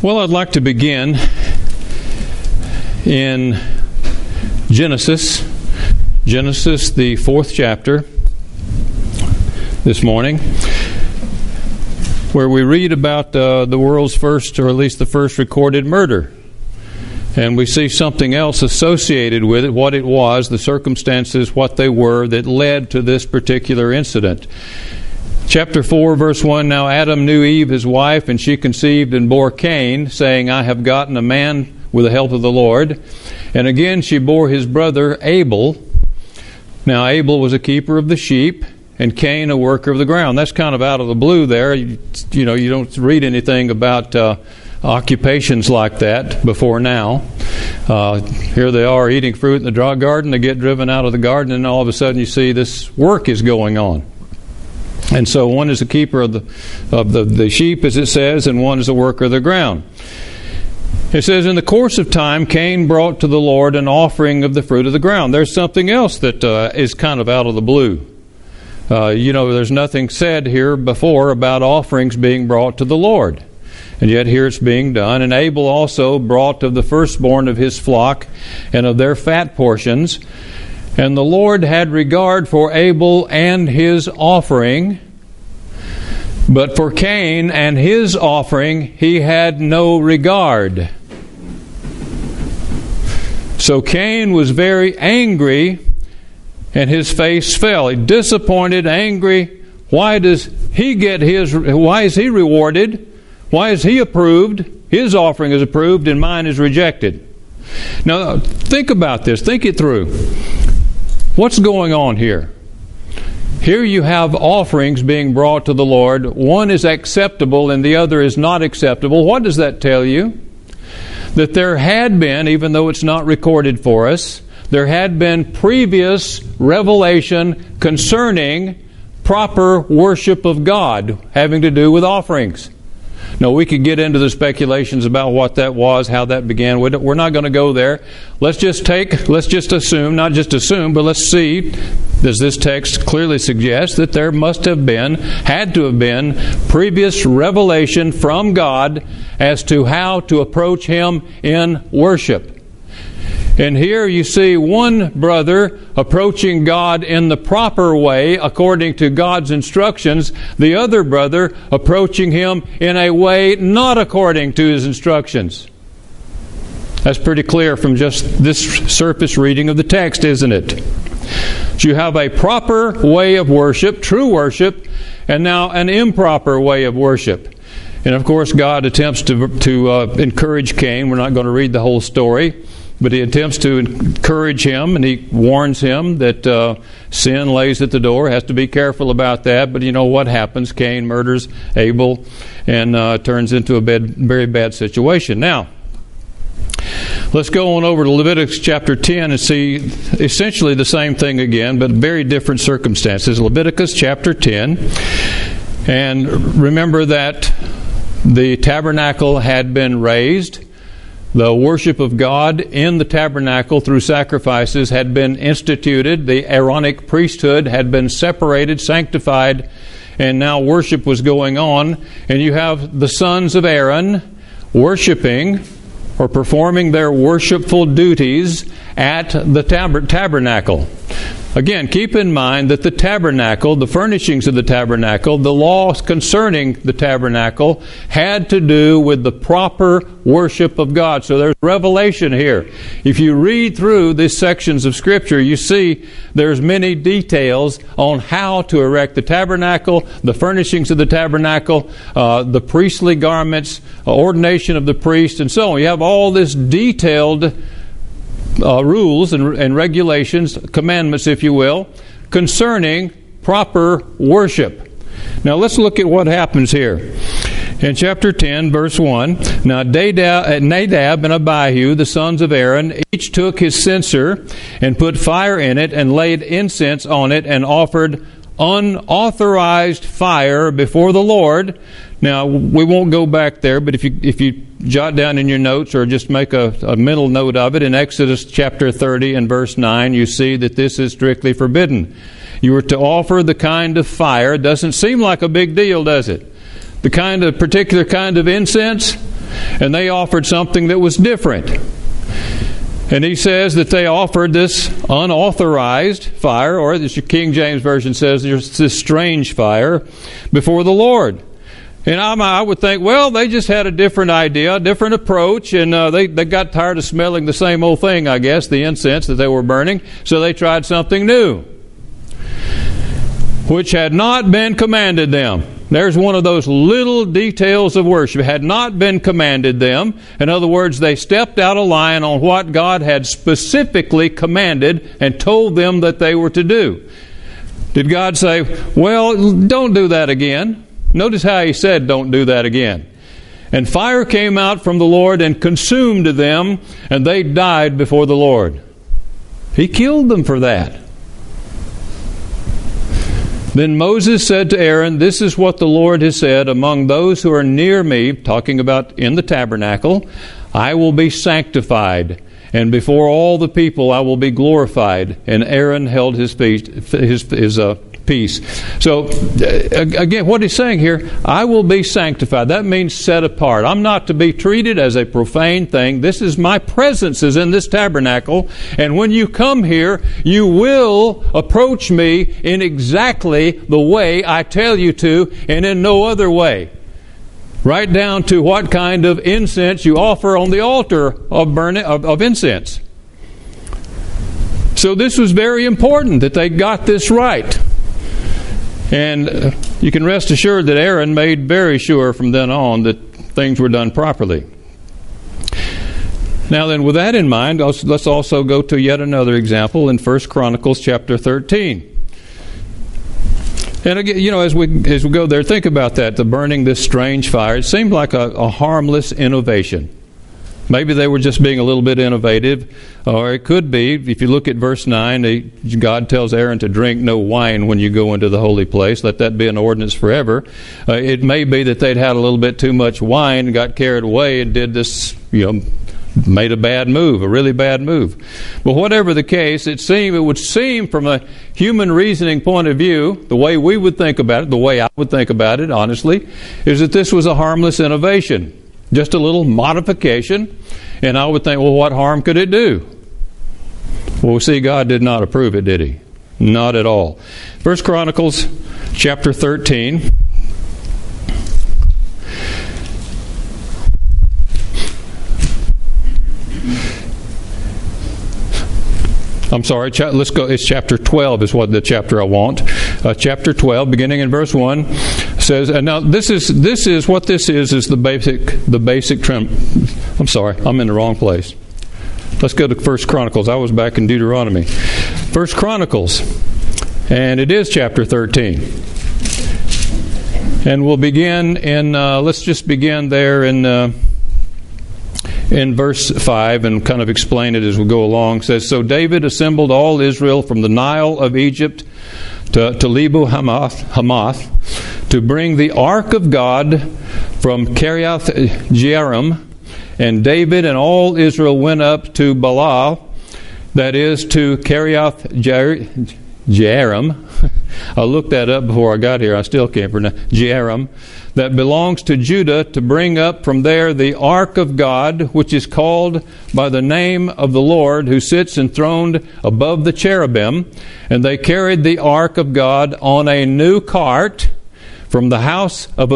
Well, I'd like to begin in Genesis, the 4th chapter, this morning, where we read about the world's first, or at least the first recorded murder. And we see something else associated with it, what it was, the circumstances, what they were that led to this particular incident. Chapter 4, verse 1, Now Adam knew Eve, his wife, and she conceived and bore Cain, saying, I have gotten a man with the help of the Lord. And again she bore his brother Abel. Now Abel was a keeper of the sheep, and Cain a worker of the ground. That's kind of out of the blue there. You don't read anything about occupations like that before now. Here they are eating fruit in the dry garden. They get driven out of the garden, and all of a sudden you see this work is going on. And so one is a keeper of the sheep, as it says, and one is a worker of the ground. It says, in the course of time, Cain brought to the Lord an offering of the fruit of the ground. There's something else that is kind of out of the blue. There's nothing said here before about offerings being brought to the Lord. And yet here it's being done. And Abel also brought of the firstborn of his flock and of their fat portions. And the Lord had regard for Abel and his offering, but for Cain and his offering he had no regard. So Cain was very angry, and his face fell. He disappointed, angry. Why is he rewarded? Why is he approved? His offering is approved and mine is rejected. Now think about this. Think it through. What's going on here? Here you have offerings being brought to the Lord. One is acceptable and the other is not acceptable. What does that tell you? That there had been, even though it's not recorded for us, there had been previous revelation concerning proper worship of God having to do with offerings. Now, we could get into the speculations about what that was, how that began. We're not going to go there. Let's just assume, not just assume, but let's see, does this text clearly suggest that there had to have been previous revelation from God as to how to approach Him in worship. And here you see one brother approaching God in the proper way according to God's instructions, the other brother approaching Him in a way not according to His instructions. That's pretty clear from just this surface reading of the text, isn't it? So you have a proper way of worship, true worship, and now an improper way of worship. And of course God attempts to encourage Cain. We're not going to read the whole story. But he attempts to encourage him, and he warns him that sin lays at the door. Has to be careful about that. But you know what happens? Cain murders Abel and turns into a very bad situation. Now, let's go on over to Leviticus chapter 10 and see essentially the same thing again, but very different circumstances. Leviticus chapter 10. And remember that the tabernacle had been raised. The worship of God in the tabernacle through sacrifices had been instituted. The Aaronic priesthood had been separated, sanctified, and now worship was going on. And you have the sons of Aaron worshiping or performing their worshipful duties at the tabernacle. Again, keep in mind that the tabernacle, the furnishings of the tabernacle, the laws concerning the tabernacle had to do with the proper worship of God. So there's revelation here. If you read through these sections of Scripture, you see there's many details on how to erect the tabernacle, the furnishings of the tabernacle, the priestly garments, ordination of the priest, and so on. You have all this detailed rules and regulations, commandments, if you will, concerning proper worship. Now let's look at what happens here. In chapter 10, verse 1, Now Nadab and Abihu, the sons of Aaron, each took his censer and put fire in it and laid incense on it and offered unauthorized fire before the Lord. Now, we won't go back there, but if you jot down in your notes or just make a mental note of it, in Exodus chapter 30 and verse 9, you see that this is strictly forbidden. You were to offer the kind of fire. It doesn't seem like a big deal, does it? The particular kind of incense, and they offered something that was different. And he says that they offered this unauthorized fire, or as your King James Version says, there's this strange fire before the Lord. And I would think, well, they just had a different idea, a different approach, and they got tired of smelling the same old thing, I guess, the incense that they were burning, so they tried something new, which had not been commanded them. There's one of those little details of worship. Had not been commanded them. In other words, they stepped out of line on what God had specifically commanded and told them that they were to do. Did God say, well, don't do that again? Notice how he said, don't do that again. And fire came out from the Lord and consumed them, and they died before the Lord. He killed them for that. Then Moses said to Aaron, this is what the Lord has said, among those who are near me, talking about in the tabernacle, I will be sanctified, and before all the people I will be glorified. And Aaron held his peace. So, again, what he's saying here, I will be sanctified. That means set apart. I'm not to be treated as a profane thing. This is my presence is in this tabernacle. And when you come here, you will approach me in exactly the way I tell you to, and in no other way. Right down to what kind of incense you offer on the altar of incense. So this was very important that they got this right. And you can rest assured that Aaron made very sure from then on that things were done properly. Now then, with that in mind, let's also go to yet another example in 1 Chronicles chapter 13. And again, as we go there, think about that, the burning this strange fire. It seemed like a harmless innovation. Maybe they were just being a little bit innovative, or it could be, if you look at verse 9, God tells Aaron to drink no wine when you go into the holy place. Let that be an ordinance forever. It may be that they'd had a little bit too much wine, got carried away, and did this, made a bad move, a really bad move. But whatever the case, it would seem from a human reasoning point of view, the way we would think about it, the way I would think about it, honestly, is that this was a harmless innovation. Just a little modification, and I would think, well, what harm could it do? Well, we see God did not approve it, did He? Not at all. 1 Chronicles chapter 13. I'm sorry, let's go. It's chapter 12 is what the chapter I want. Chapter 12, beginning in verse 1, says, and now this is what this is the basic trim. I'm sorry, I'm in the wrong place. Let's go to 1 Chronicles. I was back in Deuteronomy. 1 Chronicles, and it is chapter 13. And we'll begin in, let's just begin there in verse 5 and kind of explain it as we go along. It says, so David assembled all Israel from the Nile of Egypt to Lebo Hamath to bring the ark of God from Kiriath Jearim. And David and all Israel went up to Baalah, that is to Kiriath Jearim. I looked that up before I got here. I still can't pronounce Jearim. That belongs to Judah, to bring up from there the ark of God, which is called by the name of the Lord, who sits enthroned above the cherubim. And they carried the ark of God on a new cart from the house of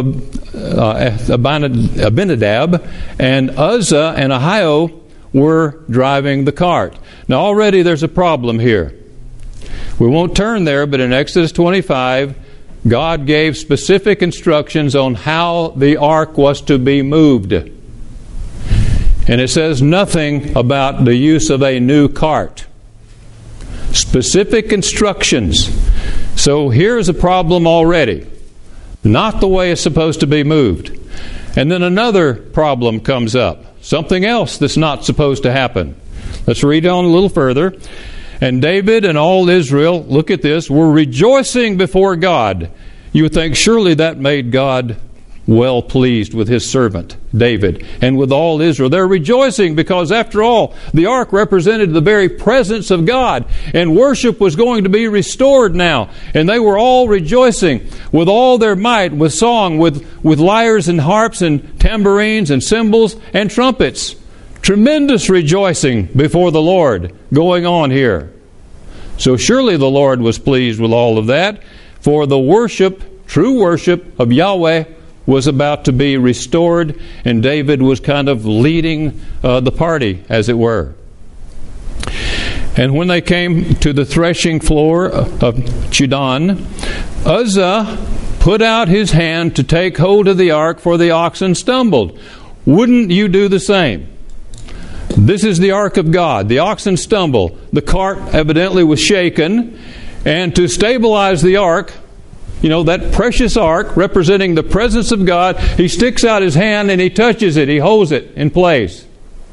Abinadab, and Uzzah and Ahio were driving the cart. Now already there's a problem here. We won't turn there, but in Exodus 25, God gave specific instructions on how the ark was to be moved. And it says nothing about the use of a new cart. Specific instructions. So here's a problem already. Not the way it's supposed to be moved. And then another problem comes up. Something else that's not supposed to happen. Let's read on a little further. And David and all Israel, look at this, were rejoicing before God. You would think surely that made God well pleased with his servant David and with all Israel. They're rejoicing because, after all, the ark represented the very presence of God, and worship was going to be restored now. And they were all rejoicing with all their might, with song, with lyres and harps and tambourines and cymbals and trumpets. Tremendous rejoicing before the Lord going on here. So surely the Lord was pleased with all of that, for the worship, true worship of Yahweh, was about to be restored, and David was kind of leading the party, as it were. And when they came to the threshing floor of Chidon, Uzzah put out his hand to take hold of the ark, for the oxen stumbled. Wouldn't you do the same? This is the ark of God. The oxen stumble. The cart evidently was shaken, and to stabilize the ark, that precious ark representing the presence of God, he sticks out his hand and he touches it. He holds it in place.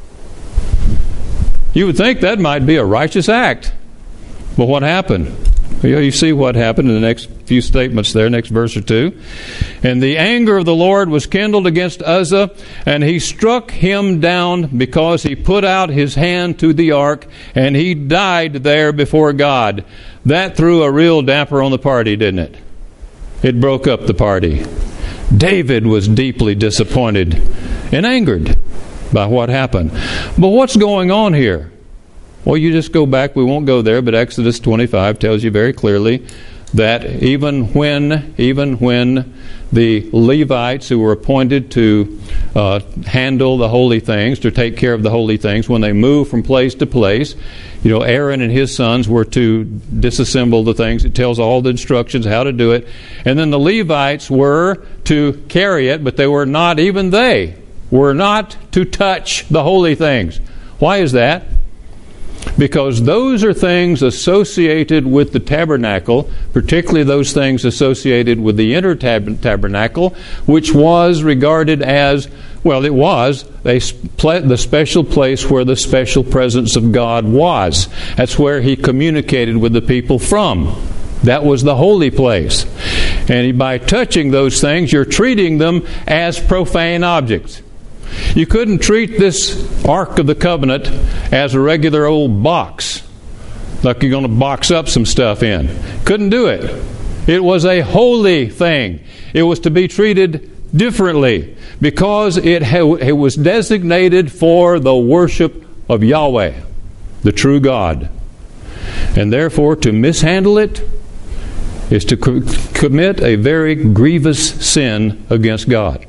You would think that might be a righteous act. But what happened? You see what happened in the next few statements there, next verse or two. And the anger of the Lord was kindled against Uzzah, and he struck him down because he put out his hand to the ark, and he died there before God. That threw a real damper on the party, didn't it? It broke up the party. David was deeply disappointed and angered by what happened. But what's going on here? Well, you just go back. We won't go there, but Exodus 25 tells you very clearly that even when the Levites who were appointed to handle the holy things, to take care of the holy things, when they moved from place to place, Aaron and his sons were to disassemble the things. It tells all the instructions how to do it. And then the Levites were to carry it, but they were not to touch the holy things. Why is that? Because those are things associated with the tabernacle, particularly those things associated with the inner tabernacle, which was regarded as, it was the special place where the special presence of God was. That's where he communicated with the people from. That was the holy place. And by touching those things, you're treating them as profane objects. You couldn't treat this Ark of the Covenant as a regular old box, like you're going to box up some stuff in. Couldn't do it. It was a holy thing. It was to be treated differently because it was designated for the worship of Yahweh, the true God. And therefore, to mishandle it is to commit a very grievous sin against God.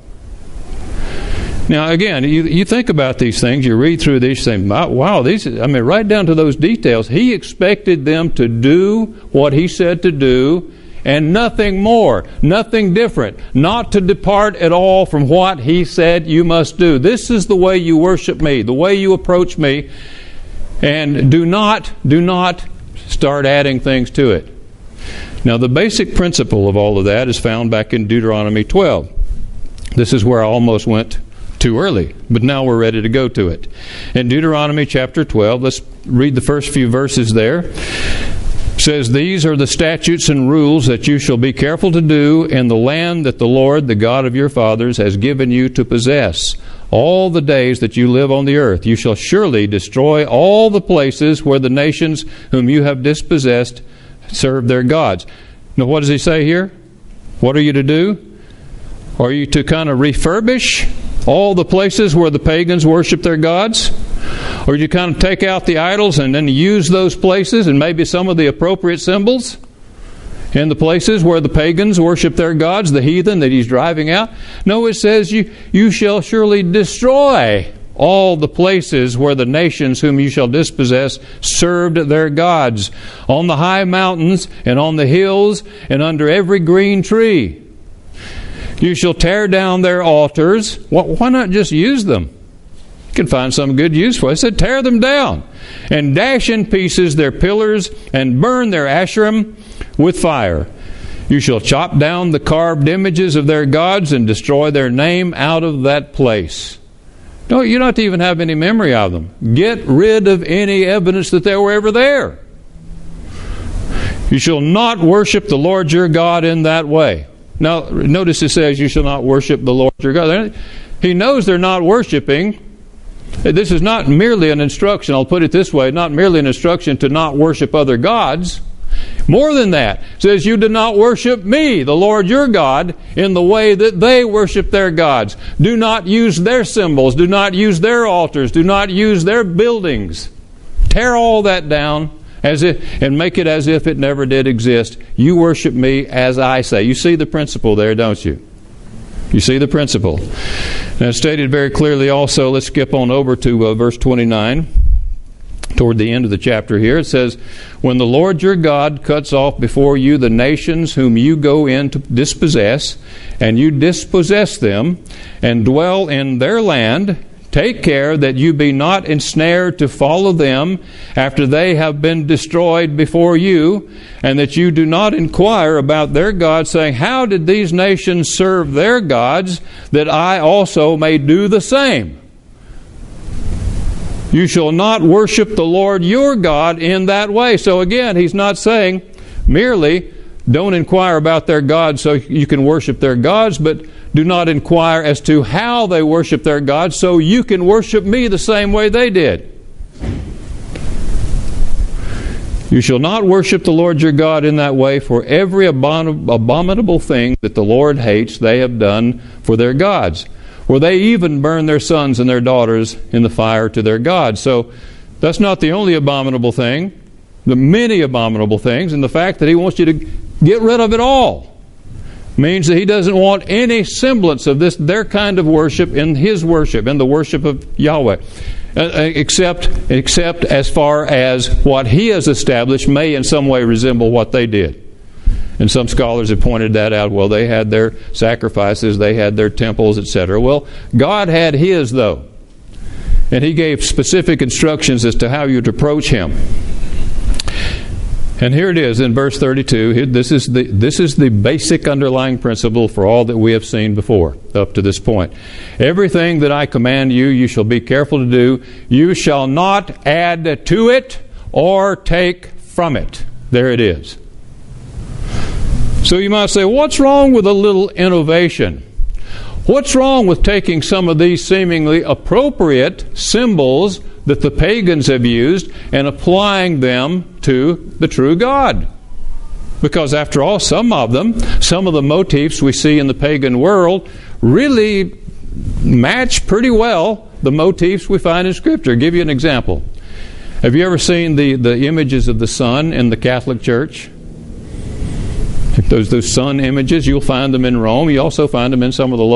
Now, again, you think about these things, you read through these things, wow, right down to those details. He expected them to do what he said to do and nothing more, nothing different, not to depart at all from what he said you must do. This is the way you worship me, the way you approach me, and do not start adding things to it. Now, the basic principle of all of that is found back in Deuteronomy 12. This is where I almost went too early, but now we're ready to go to it. In Deuteronomy chapter 12, let's read the first few verses there. It says, "These are the statutes and rules that you shall be careful to do in the land that the Lord, the God of your fathers, has given you to possess. All the days that you live on the earth, you shall surely destroy all the places where the nations whom you have dispossessed serve their gods." Now, what does he say here? What are you to do? Are you to kind of refurbish all the places where the pagans worship their gods? Or you kind of take out the idols and then use those places and maybe some of the appropriate symbols in the places where the pagans worship their gods, the heathen that he's driving out? No, it says you shall surely destroy all the places where the nations whom you shall dispossess served their gods, on the high mountains and on the hills and under every green tree. You shall tear down their altars. Why not just use them? You can find some good use for it. It said tear them down and dash in pieces their pillars and burn their Asherim with fire. You shall chop down the carved images of their gods and destroy their name out of that place. No, you don't even have any memory of them. Get rid of any evidence that they were ever there. You shall not worship the Lord your God in that way. Now, notice it says, you shall not worship the Lord your God. He knows they're not worshiping. This is not merely an instruction, I'll put it this way, not merely an instruction to not worship other gods. More than that, it says, you do not worship me, the Lord your God, in the way that they worship their gods. Do not use their symbols. Do not use their altars. Do not use their buildings. Tear all that down and make it as if it never did exist. You worship me as I say. You see the principle there, don't you? You see the principle. Now, it's stated very clearly also, let's skip on over to verse 29. Toward the end of the chapter here, it says, when the Lord your God cuts off before you the nations whom you go in to dispossess, and you dispossess them, and dwell in their land, take care that you be not ensnared to follow them after they have been destroyed before you, and that you do not inquire about their gods, saying, how did these nations serve their gods, that I also may do the same? You shall not worship the Lord your God in that way. So again, he's not saying merely don't inquire about their gods so you can worship their gods, but do not inquire as to how they worship their gods so you can worship me the same way they did. You shall not worship the Lord your God in that way, for every abominable thing that the Lord hates they have done for their gods. For they even burn their sons and their daughters in the fire to their gods. So that's not the only abominable thing. The many abominable things, and the fact that he wants you to get rid of it all means that he doesn't want any semblance of their kind of worship in his worship, in the worship of Yahweh, except as far as what he has established may in some way resemble what they did. And some scholars have pointed that out. Well, they had their sacrifices, they had their temples, etc. Well, God had his, though. And he gave specific instructions as to how you'd approach him. And here it is in verse 32. This is the basic underlying principle for all that we have seen before, up to this point. Everything that I command you, you shall be careful to do. You shall not add to it or take from it. There it is. So you might say, what's wrong with a little innovation? What's wrong with taking some of these seemingly appropriate symbols that the pagans have used and applying them to the true God? Because after all, some of the motifs we see in the pagan world really match pretty well the motifs we find in Scripture. I'll give you an example. Have you ever seen the images of the sun in the Catholic Church? Those sun images, you'll find them in Rome. You also find them in some of the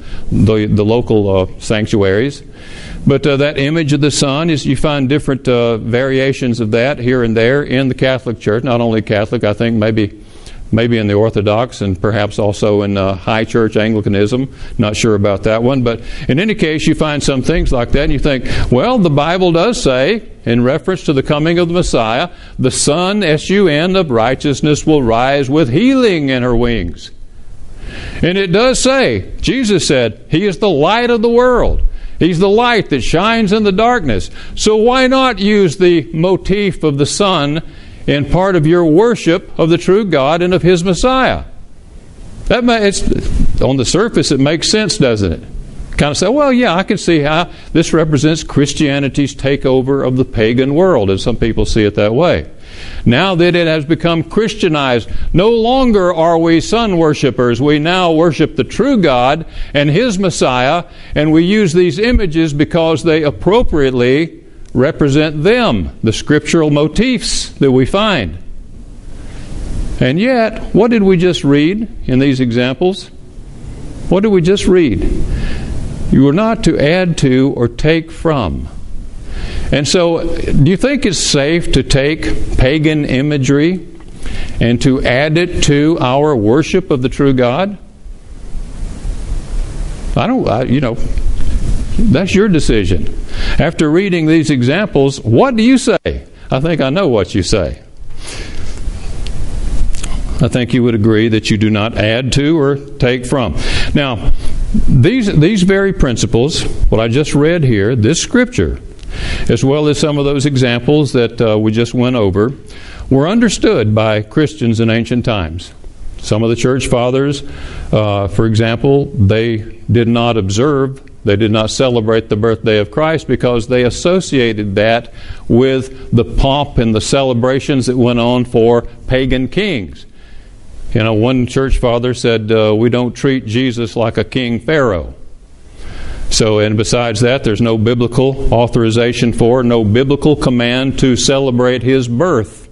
local sanctuaries. But that image of the sun, you find different variations of that here and there in the Catholic Church. Not only Catholic, I think maybe in the Orthodox and perhaps also in High Church Anglicanism. Not sure about that one. But in any case, you find some things like that and you think, well, the Bible does say, in reference to the coming of the Messiah, the sun, S-U-N, of righteousness will rise with healing in her wings. And it does say, Jesus said, He is the light of the world. He's the light that shines in the darkness. So why not use the motif of the sun in part of your worship of the true God and of His Messiah? On the surface, it makes sense, doesn't it? Kind of say, well, yeah, I can see how this represents Christianity's takeover of the pagan world, as some people see it that way. Now that it has become Christianized, no longer are we sun worshipers. We now worship the true God and His Messiah, and we use these images because they appropriately represent them, the scriptural motifs that we find. And yet, what did we just read in these examples? What did we just read? You are not to add to or take from. And so, do you think it's safe to take pagan imagery and to add it to our worship of the true God? That's your decision. After reading these examples, what do you say? I think I know what you say. I think you would agree that you do not add to or take from. Now, these very principles, what I just read here, this Scripture, as well as some of those examples that we just went over, were understood by Christians in ancient times. Some of the church fathers, for example, they did not celebrate the birthday of Christ because they associated that with the pomp and the celebrations that went on for pagan kings. One church father said, we don't treat Jesus like a king Pharaoh. So, and besides that, there's no biblical authorization for, no biblical command to celebrate his birth.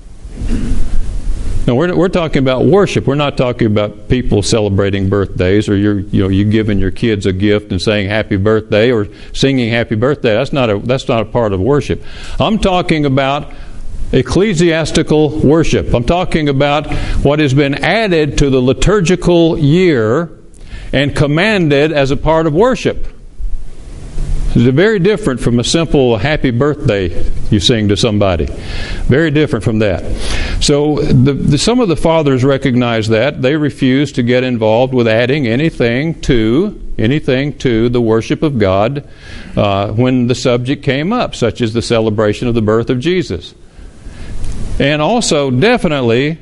Now, we're talking about worship. We're not talking about people celebrating birthdays, or you giving your kids a gift and saying happy birthday or singing happy birthday. That's not a part of worship. I'm talking about ecclesiastical worship. I'm talking about what has been added to the liturgical year and commanded as a part of worship. It's very different from a simple happy birthday you sing to somebody. Very different from that. So some of the fathers recognize that. They refuse to get involved with adding anything to the worship of God when the subject came up, such as the celebration of the birth of Jesus. And also, definitely,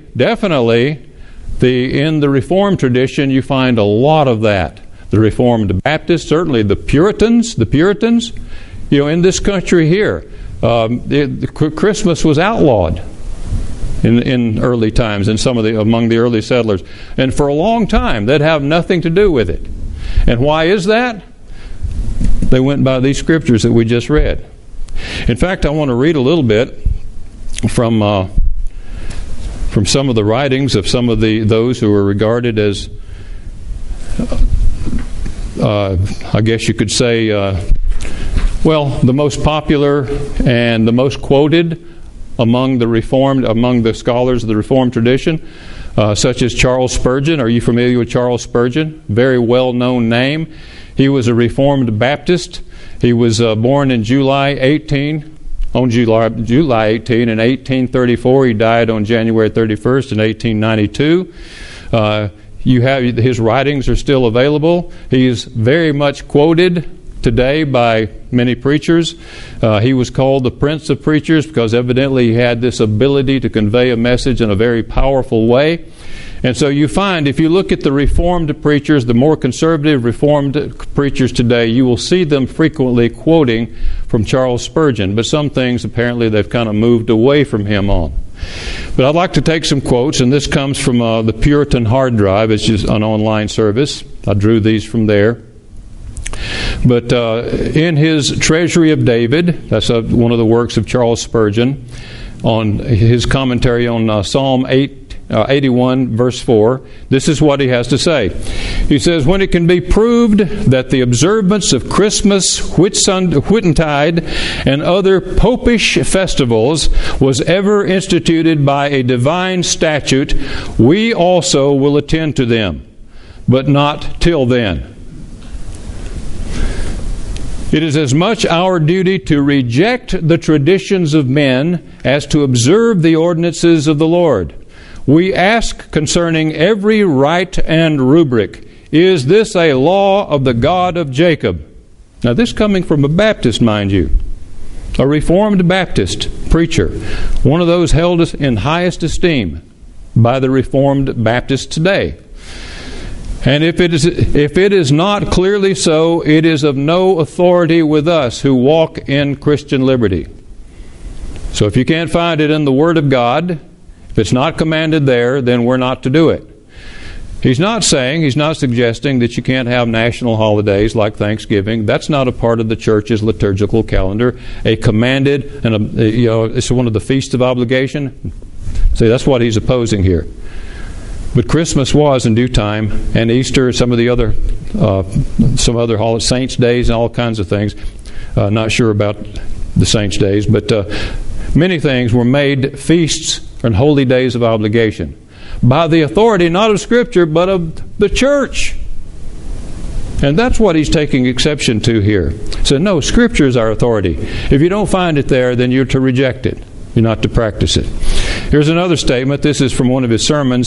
in the Reformed tradition, you find a lot of that. The Reformed Baptists, certainly the Puritans, in this country here, Christmas was outlawed in early times among the early settlers. And for a long time, they'd have nothing to do with it. And why is that? They went by these scriptures that we just read. In fact, I want to read a little bit from some of the writings of some of those who are regarded as, I guess you could say, the most popular and the most quoted among the scholars of the Reformed tradition, such as Charles Spurgeon. Are you familiar with Charles Spurgeon? Very well-known name. He was a Reformed Baptist. He was born in July 18 in 1834. He died on January 31st in 1892. His writings are still available. He is very much quoted today by many preachers. He was called the Prince of Preachers because evidently he had this ability to convey a message in a very powerful way. And so you find, if you look at the Reformed preachers, the more conservative Reformed preachers today, you will see them frequently quoting from Charles Spurgeon. But some things, apparently, they've kind of moved away from him on. But I'd like to take some quotes, and this comes from the Puritan Hard Drive. It's just an online service. I drew these from there. But in his Treasury of David, that's one of the works of Charles Spurgeon, on his commentary on Psalm 81, verse 4, this is what he has to say. He says, when it can be proved that the observance of Christmas, Whitsuntide, and other popish festivals was ever instituted by a divine statute, we also will attend to them, but not till then. It is as much our duty to reject the traditions of men as to observe the ordinances of the Lord. We ask concerning every rite and rubric, is this a law of the God of Jacob? Now this coming from a Baptist, mind you. A Reformed Baptist preacher. One of those held in highest esteem by the Reformed Baptists today. And if it is not clearly so, it is of no authority with us who walk in Christian liberty. So if you can't find it in the Word of God, if it's not commanded there, then we're not to do it. He's not suggesting that you can't have national holidays like Thanksgiving. That's not a part of the church's liturgical calendar. A commanded, and it's one of the feasts of obligation. See, that's what he's opposing here. But Christmas was in due time, and Easter, some other holidays, saints' days, and all kinds of things. Not sure about the saints' days, but many things were made feasts and holy days of obligation by the authority not of Scripture but of the church. And that's what he's taking exception to here. So no, Scripture is our authority. If you don't find it there, then you're to reject it. You're not to practice it. Here's another statement. This is from one of his sermons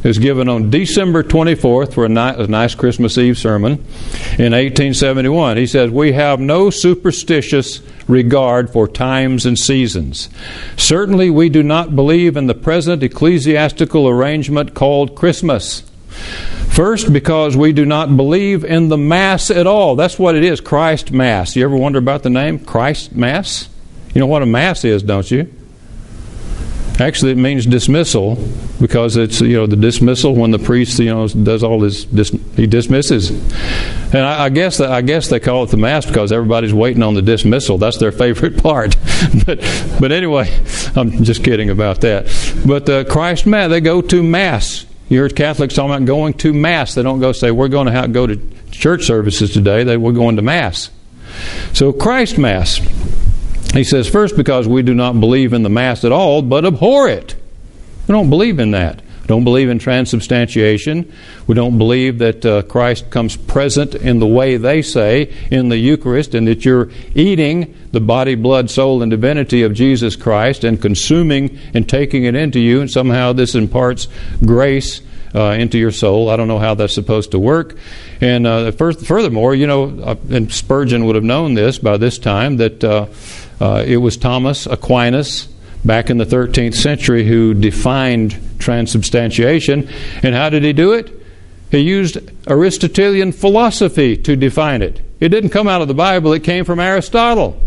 is given on December 24th for a nice Christmas Eve sermon in 1871. He says, "We have no superstitious regard for times and seasons. Certainly we do not believe in the present ecclesiastical arrangement called Christmas. First, because we do not believe in the Mass at all." That's what it is, Christ Mass. You ever wonder about the name, Christ Mass? You know what a Mass is, don't you? Actually, it means dismissal, because it's, the dismissal when the priest, does all his, he dismisses. And I guess they call it the Mass because everybody's waiting on the dismissal. That's their favorite part. But anyway, I'm just kidding about that. But Christ Mass, they go to Mass. You heard Catholics talking about going to Mass. They don't go say, we're going to go to church services today. We're going to Mass. So Christ Mass. He says, first, because we do not believe in the Mass at all, but abhor it. We don't believe in that. We don't believe in transubstantiation. We don't believe that Christ comes present in the way they say in the Eucharist, and that you're eating the body, blood, soul, and divinity of Jesus Christ and consuming and taking it into you, and somehow this imparts grace into your soul. I don't know how that's supposed to work. And furthermore, and Spurgeon would have known this by this time, that it was Thomas Aquinas back in the 13th century who defined transubstantiation. And how did he do it? He used Aristotelian philosophy to define it. It didn't come out of the Bible, it came from Aristotle.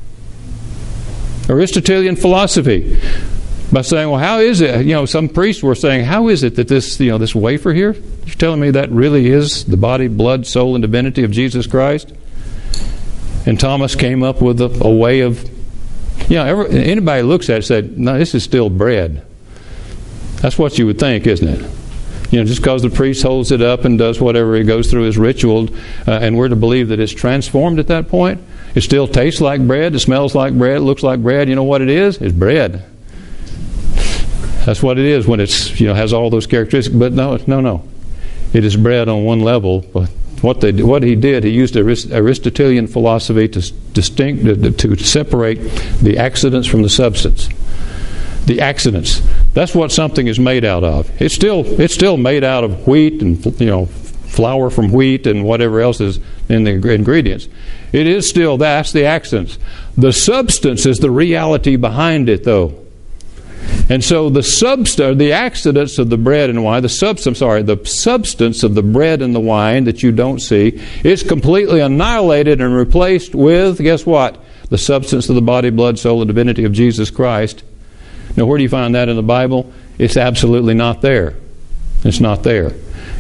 Aristotelian philosophy. By saying, well, how is it? Some priests were saying, how is it that this, this wafer here, you're telling me that really is the body, blood, soul, and divinity of Jesus Christ? And Thomas came up with a way of, anybody looks at it and said, no, this is still bread. That's what you would think, isn't it? Just because the priest holds it up and does whatever, he goes through his ritual, and we're to believe that it's transformed at that point. It still tastes like bread, it smells like bread, it looks like bread. You know what it is? It's bread. That's what it is when it's, has all those characteristics. But no. It is bread on one level. But what he did, he used Aristotelian philosophy to separate the accidents from the substance. The accidents. That's what something is made out of. It's still made out of wheat and flour from wheat and whatever else is in the ingredients. It is still that's the accidents. The substance is the reality behind it, though. And so the accidents of the bread and wine, the substance of the bread and the wine that you don't see, is completely annihilated and replaced with, guess what? The substance of the body, blood, soul, and divinity of Jesus Christ. Now, where do you find that in the Bible? It's absolutely not there. It's not there.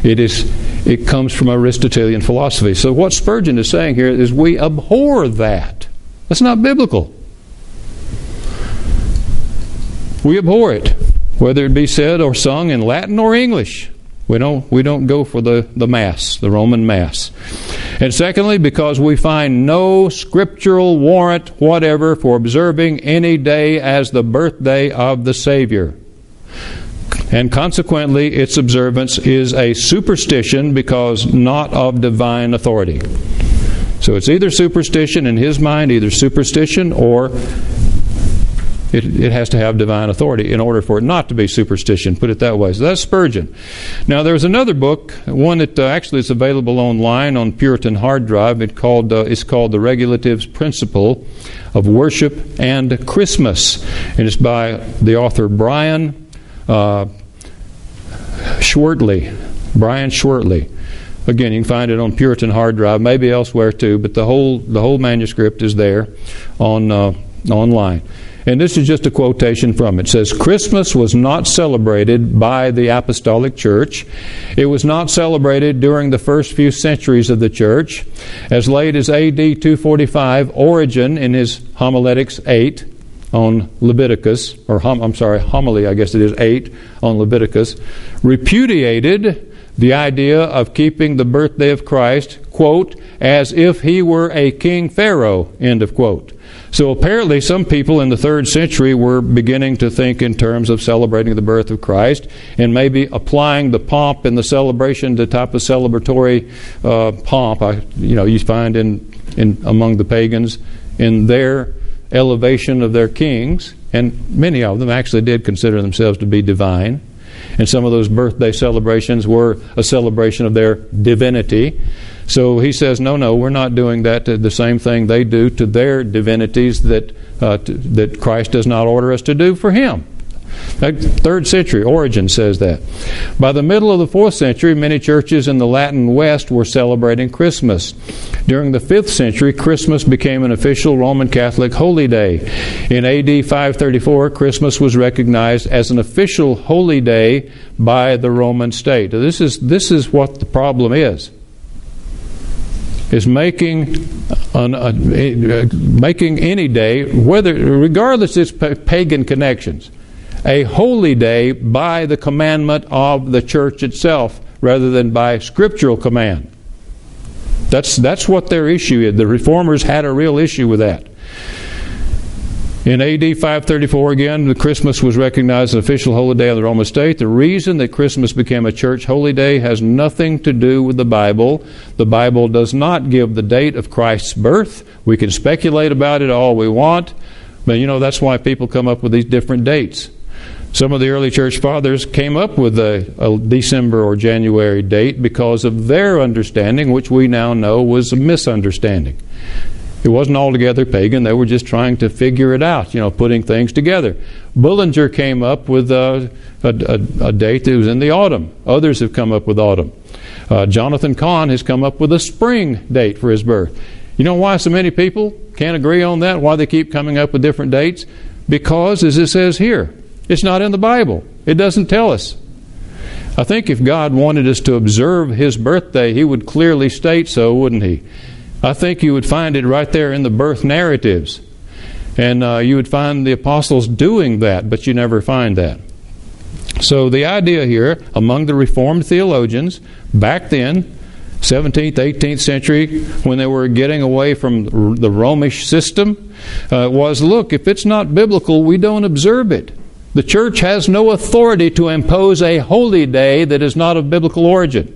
It comes from Aristotelian philosophy. So what Spurgeon is saying here is we abhor that. That's not biblical. We abhor it, whether it be said or sung in Latin or English. We don't go for the Mass, the Roman Mass. And secondly, because we find no scriptural warrant whatever for observing any day as the birthday of the Savior. And consequently, its observance is a superstition because not of divine authority. So it's either superstition in his mind, either superstition or it has to have divine authority in order for it not to be superstition, put it that way. So that's Spurgeon. Now there's another book, one that actually is available online on Puritan hard drive. It's called The Regulatives Principle of Worship and Christmas. And it's by the author Brian Schwertley. Brian Schwertley. Again, you can find it on Puritan hard drive, maybe elsewhere too, but the whole manuscript is there online. And this is just a quotation from it. It says, Christmas was not celebrated by the Apostolic Church. It was not celebrated during the first few centuries of the Church. As late as A.D. 245, Origen, in his Homiletics 8 on Leviticus, homily, I guess it is 8 on Leviticus, repudiated the idea of keeping the birthday of Christ, quote, as if he were a king Pharaoh, end of quote. So apparently some people in the 3rd century were beginning to think in terms of celebrating the birth of Christ and maybe applying the pomp and the celebration, the type of celebratory pomp you find in among the pagans in their elevation of their kings, and many of them actually did consider themselves to be divine. And some of those birthday celebrations were a celebration of their divinity. So he says, no, we're not doing that. The same thing they do to their divinities that Christ does not order us to do for Him. 3rd century, Origen says that. By the middle of the 4th century, many churches in the Latin West were celebrating Christmas. During the 5th century, Christmas became an official Roman Catholic holy day. In A.D. 534, Christmas was recognized as an official holy day by the Roman state. This is what the problem is making any day, regardless of its pagan connections, a holy day by the commandment of the church itself rather than by scriptural command. That's what their issue is. The Reformers had a real issue with that. In A.D. 534, again, the Christmas was recognized as an official holy day of the Roman state. The reason that Christmas became a church holy day has nothing to do with the Bible. The Bible does not give the date of Christ's birth. We can speculate about it all we want, but that's why people come up with these different dates. Some of the early church fathers came up with a December or January date because of their understanding, which we now know was a misunderstanding. It wasn't altogether pagan. They were just trying to figure it out, putting things together. Bullinger came up with a date that was in the autumn. Others have come up with autumn. Jonathan Cahn has come up with a spring date for his birth. You know why so many people can't agree on that? Why they keep coming up with different dates? Because, as it says here, it's not in the Bible. It doesn't tell us. I think if God wanted us to observe His birthday, He would clearly state so, wouldn't He? I think you would find it right there in the birth narratives. And you would find the apostles doing that, but you never find that. So the idea here, among the Reformed theologians, back then, 17th, 18th century, when they were getting away from the Romish system, was, look, if it's not biblical, we don't observe it. The church has no authority to impose a holy day that is not of biblical origin.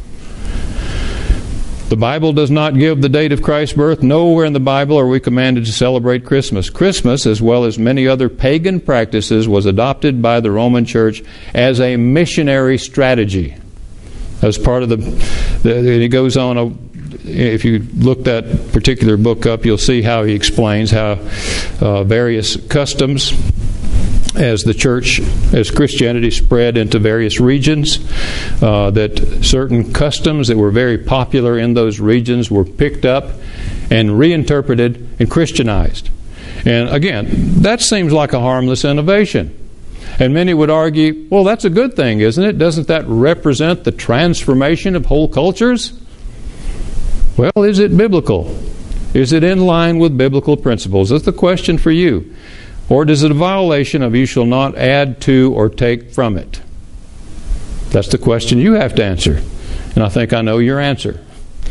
The Bible does not give the date of Christ's birth. Nowhere in the Bible are we commanded to celebrate Christmas. Christmas, as well as many other pagan practices, was adopted by the Roman Church as a missionary strategy. As part of it goes on, if you look that particular book up, you'll see how he explains how various customs, as Christianity spread into various regions, that certain customs that were very popular in those regions were picked up and reinterpreted and Christianized. And again, that seems like a harmless innovation. And many would argue, well, that's a good thing, isn't it? Doesn't that represent the transformation of whole cultures? Well, is it biblical? Is it in line with biblical principles? That's the question for you. Or is it a violation of you shall not add to or take from it? That's the question you have to answer. And I think I know your answer.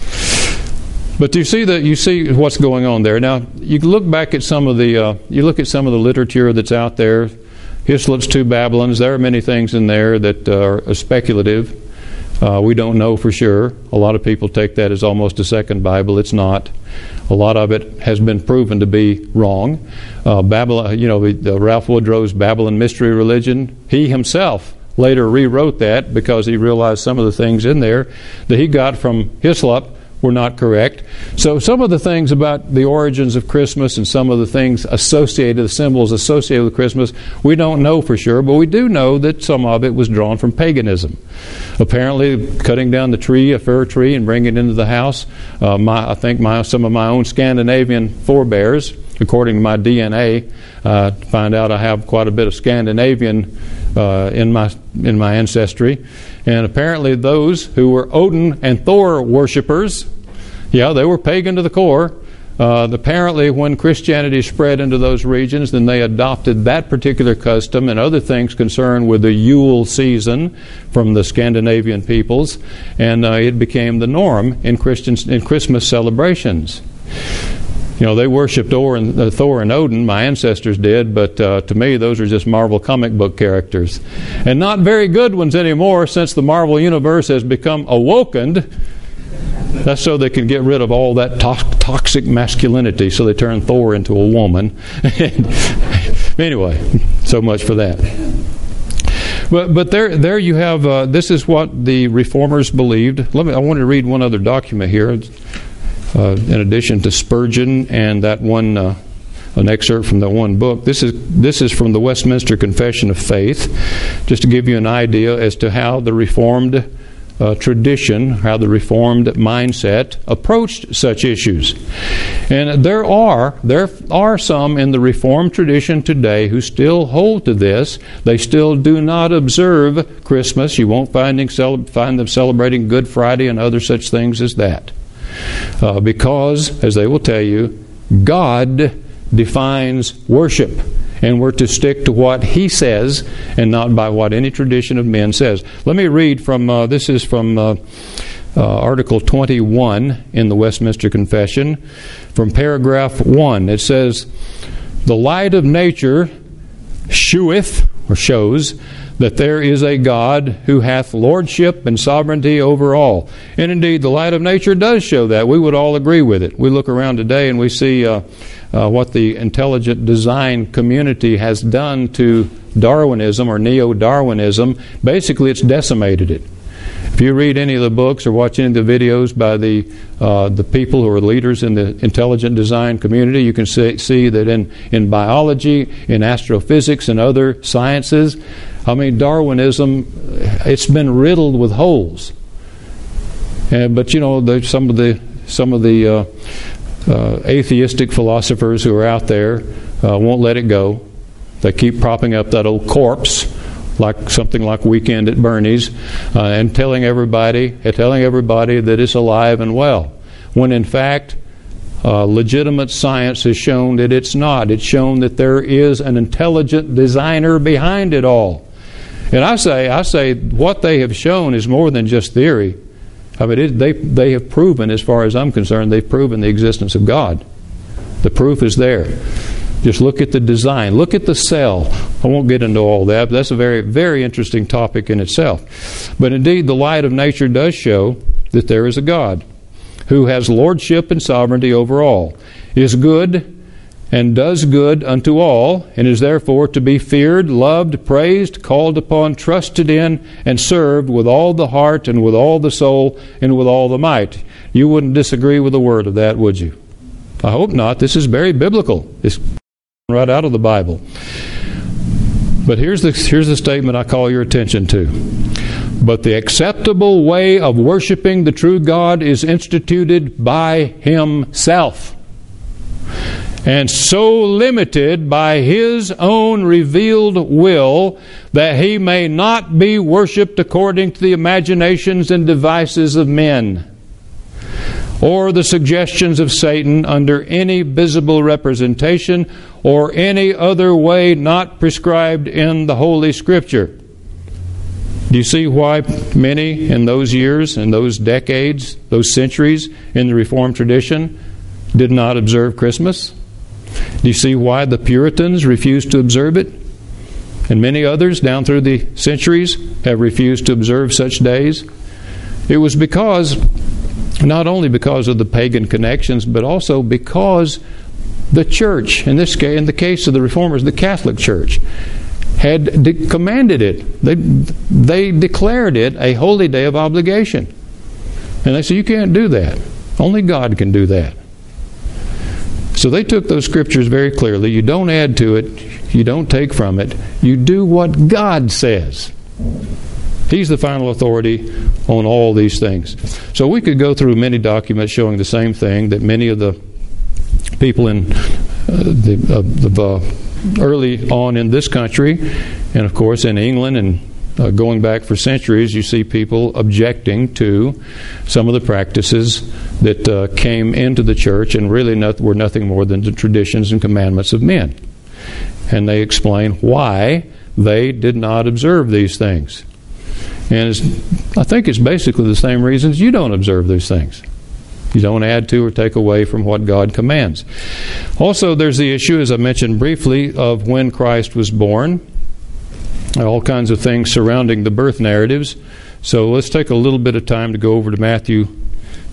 But you see what's going on there. Now, you look back at some of the literature that's out there. Hislop's Two Babylons. There are many things in there that are speculative. We don't know for sure. A lot of people take that as almost a second Bible. It's not. A lot of it has been proven to be wrong. Ralph Woodrow's Babylon Mystery Religion, he himself later rewrote that because he realized some of the things in there that he got from Hislop were not correct. So some of the things about the origins of Christmas and some of the things associated, the symbols associated with Christmas, we don't know for sure, but we do know that some of it was drawn from paganism. Apparently, cutting down the tree, a fir tree, and bringing it into the house, I think some of my own Scandinavian forebears, according to my DNA, find out I have quite a bit of Scandinavian in my ancestry. And apparently those who were Odin and Thor worshippers, they were pagan to the core. Apparently when Christianity spread into those regions, then they adopted that particular custom and other things concerned with the Yule season from the Scandinavian peoples, and it became the norm in Christmas celebrations. They worshipped Thor and Odin, my ancestors did, but to me those are just Marvel comic book characters. And not very good ones anymore, since the Marvel Universe has become awakened. That's so they can get rid of all that toxic masculinity, so they turn Thor into a woman. Anyway, so much for that. But there you have. This is what the Reformers believed. I want to read one other document here, in addition to Spurgeon and that one, an excerpt from that one book. This is from the Westminster Confession of Faith, just to give you an idea as to how the Reformed tradition, how the Reformed mindset approached such issues. And there are some in the Reformed tradition today who still hold to this. They still do not observe Christmas. You won't find them celebrating Good Friday and other such things as that. Because, as they will tell you, God defines worship. And we're to stick to what He says and not by what any tradition of men says. Let me read from, this is from Article 21 in the Westminster Confession, from paragraph 1. It says, "The light of nature sheweth, or shows, that there is a God who hath lordship and sovereignty over all." And indeed, the light of nature does show that. We would all agree with it. We look around today and we see what the intelligent design community has done to Darwinism or neo-Darwinism. Basically, it's decimated it. If you read any of the books or watch any of the videos by the people who are leaders in the intelligent design community, you can see that in biology, in astrophysics, and other sciences, Darwinism, it's been riddled with holes. But some of the atheistic philosophers who are out there won't let it go. They keep propping up that old corpse, like something like Weekend at Bernie's, and telling everybody that it's alive and well, when in fact legitimate science has shown that it's not. It's shown that there is an intelligent designer behind it all. And I say what they have shown is more than just theory. They have proven, as far as I'm concerned, they've proven the existence of God. The proof is there. Just look at the design. Look at the cell. I won't get into all that, but that's a very, very interesting topic in itself. But indeed, the light of nature does show that there is a God who has lordship and sovereignty over all, is good and does good unto all, and is therefore to be feared, loved, praised, called upon, trusted in, and served with all the heart and with all the soul and with all the might. You wouldn't disagree with a word of that, would you? I hope not. This is very biblical. It's right out of the Bible. But here's the statement I call your attention to. "But the acceptable way of worshiping the true God is instituted by Himself, and so limited by His own revealed will that He may not be worshipped according to the imaginations and devices of men, or the suggestions of Satan under any visible representation or any other way not prescribed in the Holy Scripture." Do you see why many in those years, in those decades, those centuries in the Reformed tradition did not observe Christmas? Do you see why the Puritans refused to observe it? And many others down through the centuries have refused to observe such days? It was not only because of the pagan connections, but also because the church, in the case of the Reformers, the Catholic Church, had commanded it. They declared it a holy day of obligation. And they said, you can't do that. Only God can do that. So they took those scriptures very clearly. You don't add to it. You don't take from it. You do what God says. He's the final authority on all these things. So we could go through many documents showing the same thing, that many of the people in early on in this country, and of course in England and going back for centuries, you see people objecting to some of the practices that came into the church and really were nothing more than the traditions and commandments of men. And they explain why they did not observe these things. And I think it's basically the same reasons you don't observe these things. You don't add to or take away from what God commands. Also, there's the issue, as I mentioned briefly, of when Christ was born. All kinds of things surrounding the birth narratives. So let's take a little bit of time to go over to Matthew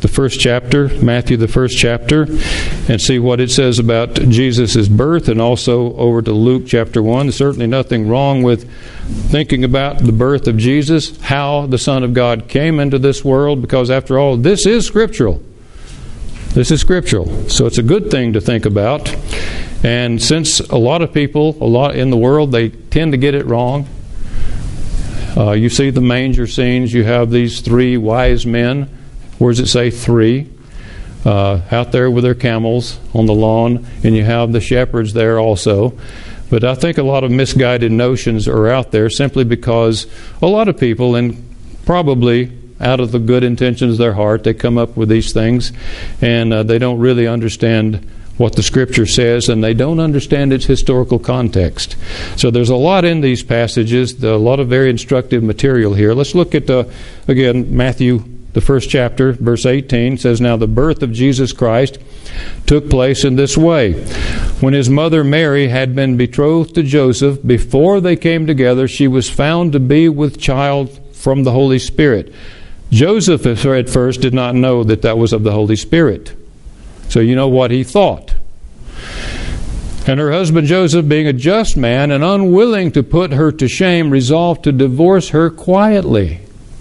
the first chapter, Matthew, the first chapter, and see what it says about Jesus' birth, and also over to Luke chapter 1. There's certainly nothing wrong with thinking about the birth of Jesus, how the Son of God came into this world, because after all, this is scriptural. This is scriptural. So it's a good thing to think about. And since a lot of people, a lot in the world, they tend to get it wrong. You see the manger scenes. You have these three wise men. Where does it say three? Out there with their camels on the lawn. And you have the shepherds there also. But I think a lot of misguided notions are out there simply because a lot of people, and probably out of the good intentions of their heart, they come up with these things. And they don't really understand what the Scripture says, and they don't understand its historical context. So there's a lot in these passages, a lot of very instructive material here. Let's look at, again, Matthew, the first chapter, verse 18, says, "Now the birth of Jesus Christ took place in this way. When his mother Mary had been betrothed to Joseph, before they came together, she was found to be with child from the Holy Spirit." Joseph at first did not know that that was of the Holy Spirit. So you know what he thought. "And her husband Joseph, being a just man and unwilling to put her to shame, resolved to divorce her quietly.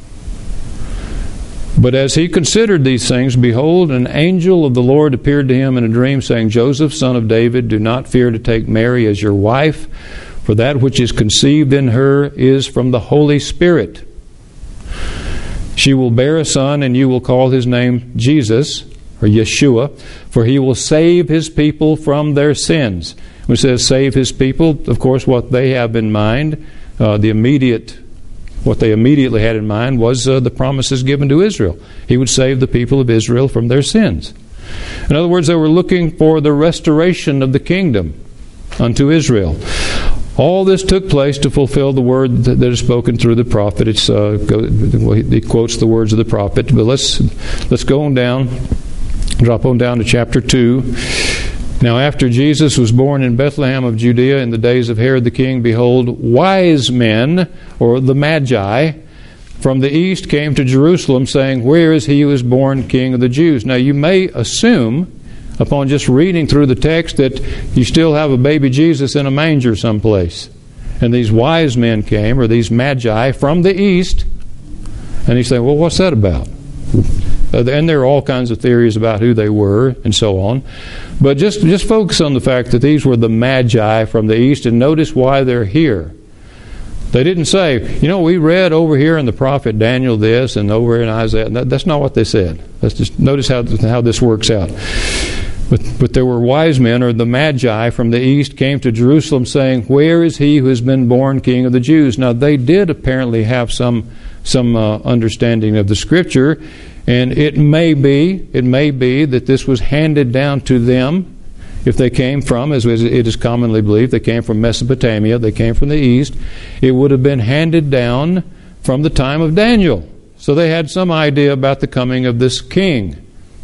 But as he considered these things, behold, an angel of the Lord appeared to him in a dream, saying, Joseph, son of David, do not fear to take Mary as your wife, for that which is conceived in her is from the Holy Spirit. She will bear a son, and you will call his name Jesus," or Yeshua, "for he will save his people from their sins." When it says save his people, of course, what they have in mind, what they immediately had in mind was the promises given to Israel. He would save the people of Israel from their sins. In other words, they were looking for the restoration of the kingdom unto Israel. All this took place to fulfill the word that is spoken through the prophet. He quotes the words of the prophet. But let's go on down. Drop on down to chapter 2. "Now after Jesus was born in Bethlehem of Judea in the days of Herod the king, behold, wise men," or the Magi, "from the east came to Jerusalem, saying, Where is he who is born King of the Jews?" Now you may assume, upon just reading through the text, that you still have a baby Jesus in a manger someplace. And these wise men came, or these Magi, from the east. And you say, well, what's that about? And there are all kinds of theories about who they were and so on. But just focus on the fact that these were the Magi from the east, and notice why they're here. They didn't say, we read over here in the prophet Daniel this and over in Isaiah. That's not what they said. Let's just notice how this works out. But there were wise men, or the Magi from the east, came to Jerusalem saying, Where is he who has been born King of the Jews? Now they did apparently have some understanding of the Scripture. And it may be that this was handed down to them if they came from, as it is commonly believed, they came from Mesopotamia, they came from the east. It would have been handed down from the time of Daniel. So they had some idea about the coming of this king.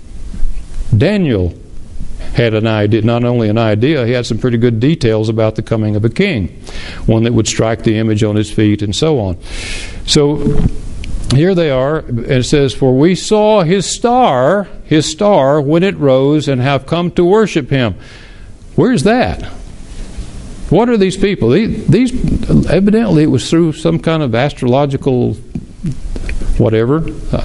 Daniel had an idea, not only an idea, he had some pretty good details about the coming of a king, one that would strike the image on his feet and so on. So here they are, and it says, For we saw his star when it rose, and have come to worship him. Where's that? What are these people? These evidently it was through some kind of astrological whatever,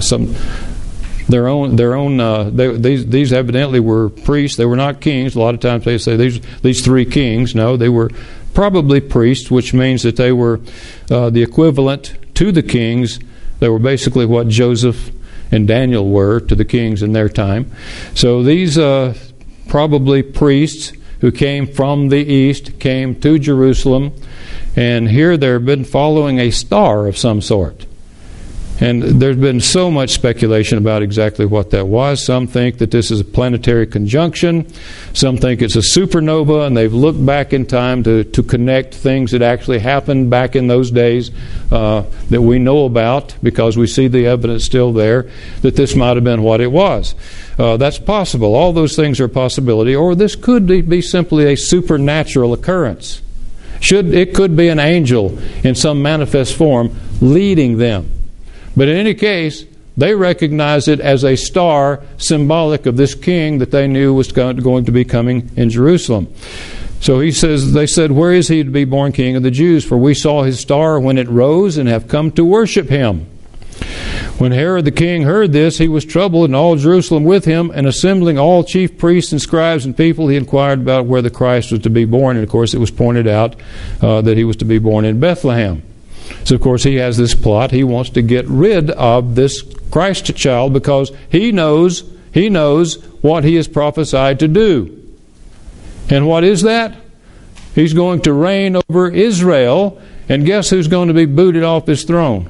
these evidently were priests. They were not kings. A lot of times they say these three kings. No, they were probably priests, which means that they were the equivalent to the kings. They were basically what Joseph and Daniel were to the kings in their time. So these probably priests who came from the east came to Jerusalem, and here they've been following a star of some sort. And there's been so much speculation about exactly what that was. Some think that this is a planetary conjunction. Some think it's a supernova, and they've looked back in time to connect things that actually happened back in those days that we know about, because we see the evidence still there, that this might have been what it was. That's possible. All those things are a possibility. Or this could be simply a supernatural occurrence. It could be an angel in some manifest form leading them. But in any case, They recognized it as a star symbolic of this king that they knew was going to be coming in Jerusalem. So he says, they said, "Where is he to be born King of the Jews? For we saw his star when it rose and have come to worship him." When Herod the king heard this, he was troubled, and all Jerusalem with him, and assembling all chief priests and scribes and people, he inquired about where the Christ was to be born. And of course it was pointed out that he was to be born in Bethlehem. So of course he has this plot. He wants to get rid of this Christ child because he knows what he is prophesied to do. And what is that? He's going to reign over Israel, and guess who's going to be booted off his throne?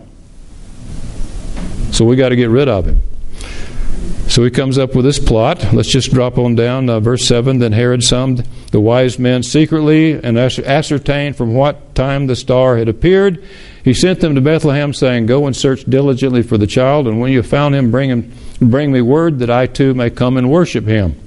So we got to get rid of him. So he comes up with this plot. Let's just drop on down verse 7. Then Herod summoned the wise men secretly and ascertained from what time the star had appeared. He sent them to Bethlehem, saying, "Go and search diligently for the child, and when you have found him, bring me word that I too may come and worship him."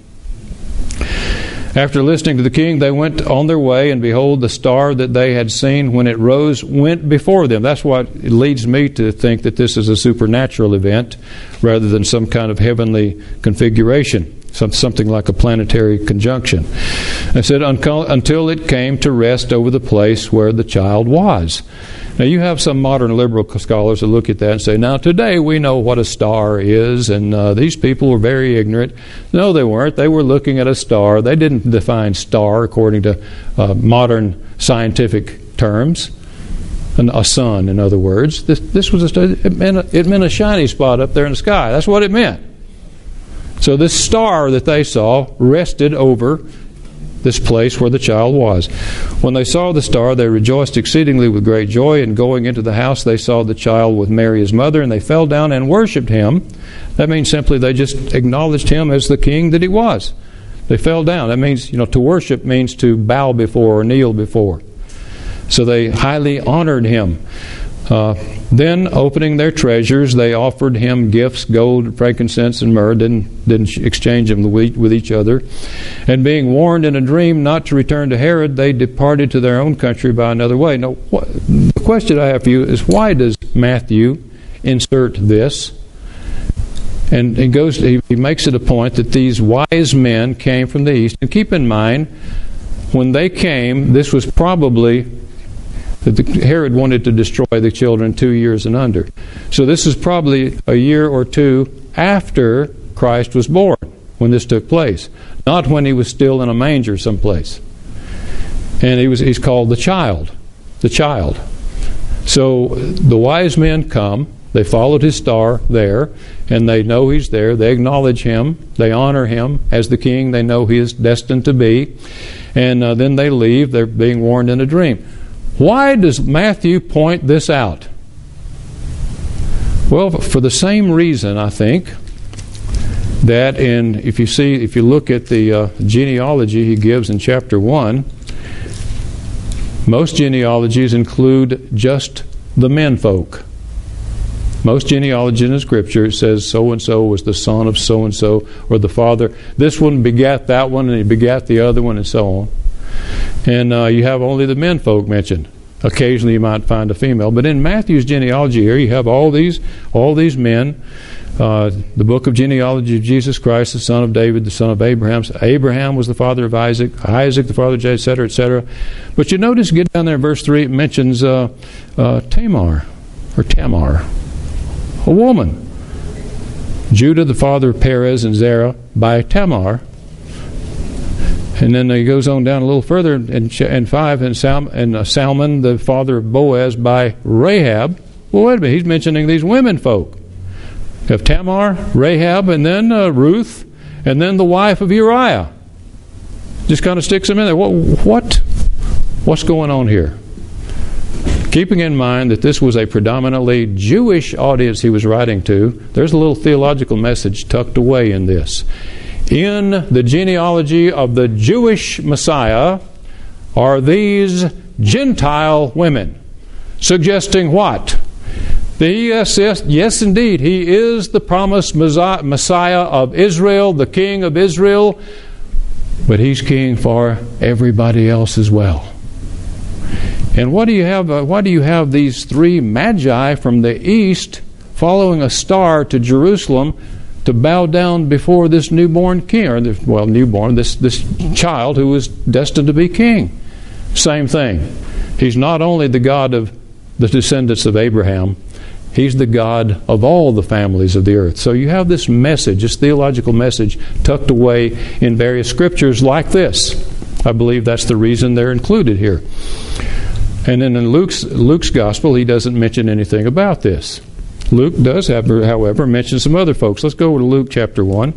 After listening to the king, they went on their way, and behold, the star that they had seen when it rose went before them. That's what leads me to think that this is a supernatural event rather than some kind of heavenly configuration, something like a planetary conjunction. I said, until it came to rest over the place where the child was. Now, you have some modern liberal scholars that look at that and say, now, today we know what a star is, and these people were very ignorant. No, they weren't. They were looking at a star. They didn't define star according to modern scientific terms. A sun, in other words. This was it meant a shiny spot up there in the sky. That's what it meant. So this star that they saw rested over this place where the child was. When they saw the star, they rejoiced exceedingly with great joy, and going into the house they saw the child with Mary his mother, and they fell down and worshipped him. That means simply they just acknowledged him as the king that he was. They fell down. That means, to worship means to bow before or kneel before. So they highly honored him. Then, opening their treasures, they offered him gifts, gold, frankincense, and myrrh. Didn't exchange them with each other. And being warned in a dream not to return to Herod, they departed to their own country by another way. Now, the question I have for you is, why does Matthew insert this? And he makes it a point that these wise men came from the east. And keep in mind, when they came, this was probably that Herod wanted to destroy the children 2 years and under. So this is probably a year or two after Christ was born when this took place, not when he was still in a manger someplace. And he's called the child. The child. So the wise men come, they followed his star there, and they know he's there. They acknowledge him. They honor him as the king they know he is destined to be. And then they leave. They're being warned in a dream. Why does Matthew point this out? Well, for the same reason, I think, that if you look at the genealogy he gives in chapter 1, most genealogies include just the menfolk. Most genealogy in the Scripture says so-and-so was the son of so-and-so, or the father. This one begat that one, and he begat the other one, and so on. And you have only the menfolk mentioned. Occasionally you might find a female. But in Matthew's genealogy here, you have all these men. The book of genealogy of Jesus Christ, the son of David, the son of Abraham. Abraham was the father of Isaac. Isaac, the father of Jacob, etc., etc. But you notice, get down there in verse 3, it mentions Tamar, a woman. Judah, the father of Perez and Zerah, by Tamar. And then he goes on down a little further in 5, and Salmon, the father of Boaz, by Rahab. Well, wait a minute, he's mentioning these women folk. You have Tamar, Rahab, and then Ruth, and then the wife of Uriah. Just kind of sticks them in there. What's going on here? Keeping in mind that this was a predominantly Jewish audience he was writing to, there's a little theological message tucked away in this. In the genealogy of the Jewish Messiah are these Gentile women, suggesting what? Yes, indeed, he is the promised Messiah of Israel, the King of Israel, but he's king for everybody else as well. And what do you have? Why do you have these three magi from the east following a star to Jerusalem to bow down before this newborn king, or this child who was destined to be king. Same thing. He's not only the God of the descendants of Abraham, He's the God of all the families of the earth. So you have this message, this theological message, tucked away in various scriptures like this. I believe that's the reason they're included here. And then in Luke's gospel, he doesn't mention anything about this. Luke does, however, mention some other folks. Let's go to Luke chapter 1.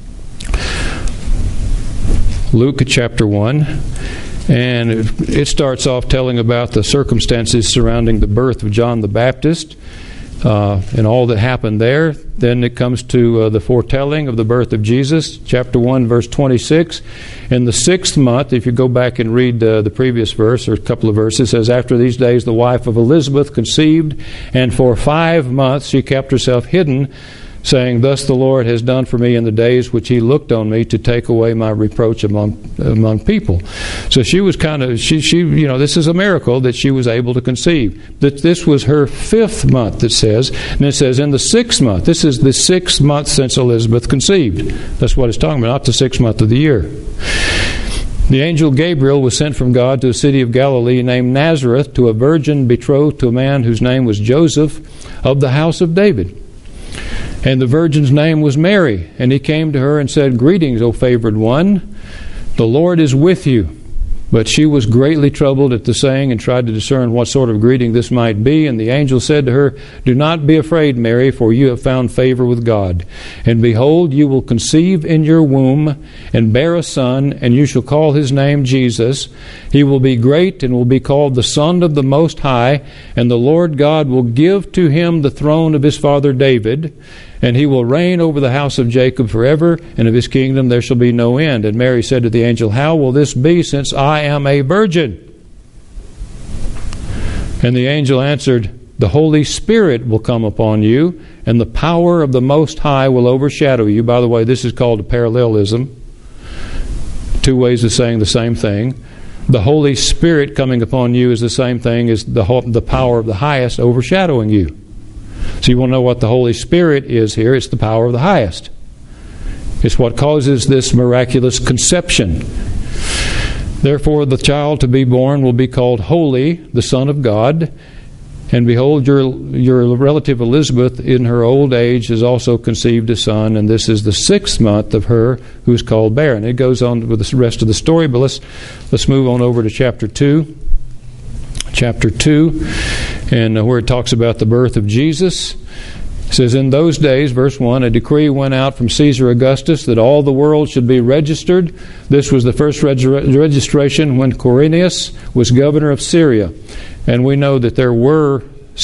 Luke chapter 1. And it starts off telling about the circumstances surrounding the birth of John the Baptist and all that happened there. Then it comes to the foretelling of the birth of Jesus, chapter 1, verse 26. In the 6th month, if you go back and read the previous verse, or a couple of verses, it says, "After these days the wife of Elizabeth conceived, and for 5 months she kept herself hidden, saying, Thus the Lord has done for me in the days which He looked on me to take away my reproach among people." So she was this is a miracle that she was able to conceive. That this was her 5th month, it says. And it says in the 6th month. This is the 6th month since Elizabeth conceived. That's what it's talking about, not the 6th month of the year. The angel Gabriel was sent from God to a city of Galilee named Nazareth to a virgin betrothed to a man whose name was Joseph of the house of David. And the virgin's name was Mary. And he came to her and said, "Greetings, O favored one, the Lord is with you." But she was greatly troubled at the saying and tried to discern what sort of greeting this might be. And the angel said to her, "Do not be afraid, Mary, for you have found favor with God. And behold, you will conceive in your womb and bear a son, and you shall call his name Jesus. He will be great and will be called the Son of the Most High. And the Lord God will give to him the throne of his father David. And he will reign over the house of Jacob forever, and of his kingdom there shall be no end." And Mary said to the angel, "How will this be, since I am a virgin?" And the angel answered, "The Holy Spirit will come upon you, and the power of the Most High will overshadow you." By the way, this is called a parallelism. 2 ways of saying the same thing. The Holy Spirit coming upon you is the same thing as the power of the highest overshadowing you. So you want to know what the Holy Spirit is here. It's the power of the highest. It's what causes this miraculous conception. "Therefore the child to be born will be called Holy, the Son of God. And behold, your relative Elizabeth in her old age has also conceived a son, and this is the 6th month of her who is called barren." It goes on with the rest of the story, but let's move on over to chapter 2. Chapter 2, and where it talks about the birth of Jesus. It says, "In those days," verse 1, "a decree went out from Caesar Augustus that all the world should be registered. This was the first registration when Quirinius was governor of Syria." And we know that there were